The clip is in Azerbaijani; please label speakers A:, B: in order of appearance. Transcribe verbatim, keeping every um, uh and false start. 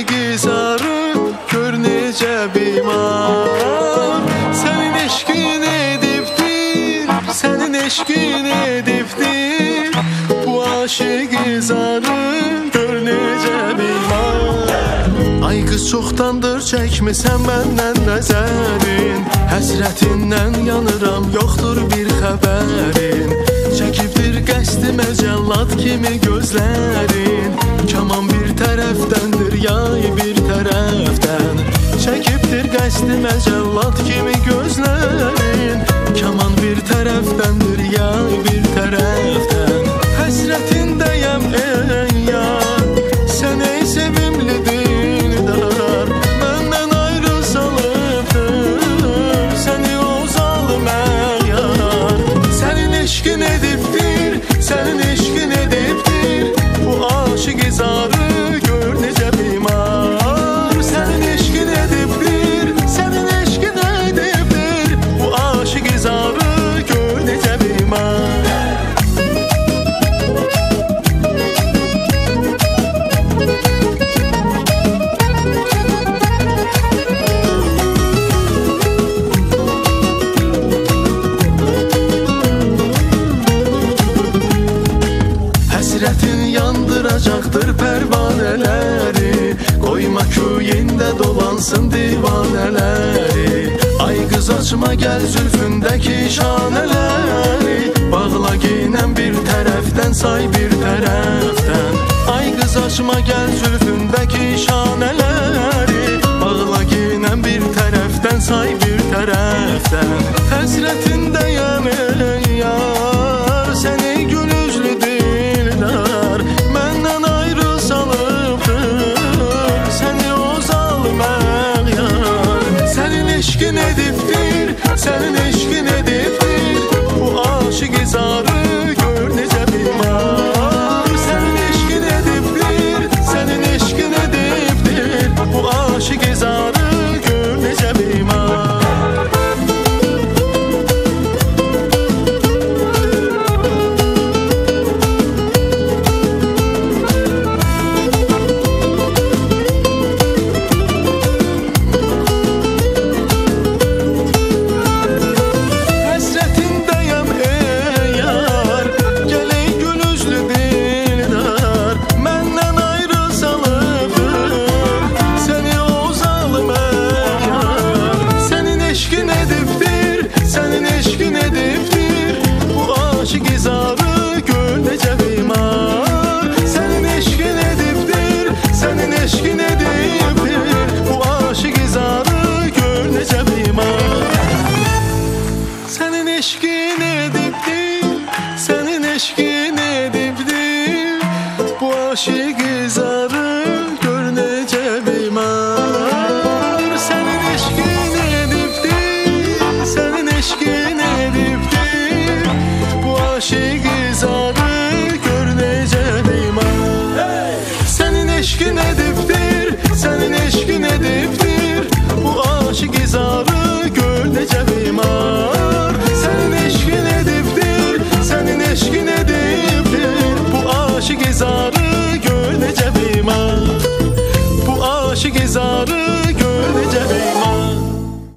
A: izarı gör necə bimar. Sənin eşqin edibdir, sənin eşqin edibdir, bu aşıq izarı gör necə bimar. Ay qız çoxdandır çəkmisən məndən nəzərin, həsrətindən yanıram, yoxdur bir xəbərin. Çəkibdir qəsdimə cəllad kimi gözlərin, kaman bir tərəfdəndir, yay bir tərəfdən. Çəkibdir qəsdimə cəllad kimi gözlərin, kaman bir tərəfdəndir, yay bir tərəfdən. Həsrətindəyəm ey yar, sən ey sevimli dildar, məndən ayrı salıbdır səni o zalım yar. Sənin eşqin edibdir, sənin eşqin edibdir, bu aşıq izarı gör necə bimar. Sənin eşqin edibdir, sənin eşqin edibdir, bu aşıq izarı gör necə bimar. Həsrətin yandıracaqdır pərvanələri, qoyma köyündə dolansın divanələri. Ay qız açma gəl zülfündəki şanələri, bağla ginən bir tərəfdən say bir tərəfdən. Ay qız açma gəl zülfündəki şanələri, bağla ginən bir tərəfdən say bir tərəfdən. Həsrətindəyəm ey yar, sən ey gül üzlü dildar, məndən ayrı salıbdır səni o zalım yar. Sənin eşqin edibdir, sənin eşqin edibdir, bu aşıq izarı gör necə bimar. Sənin eşqin edibdir, sənin eşqin edibdir, bu aşıq izarı gör necə bimar. Sənin eşqin edibdir, sənin eşqin edibdir, bu aşıq izarı gör necə bimar. Sənin eşqin edibdir, sənin eşqin edibdir, bu aşıq izarı gör necə bimar. Sənin eşqin edibdir, sənin eşqin edibdir, bu aşıq izarı gör necə bimar. Sənin eşqin edibdir, sənin eşqin edibdir, bu aşıq izarı gör necə bimar. Bu aşıq izarı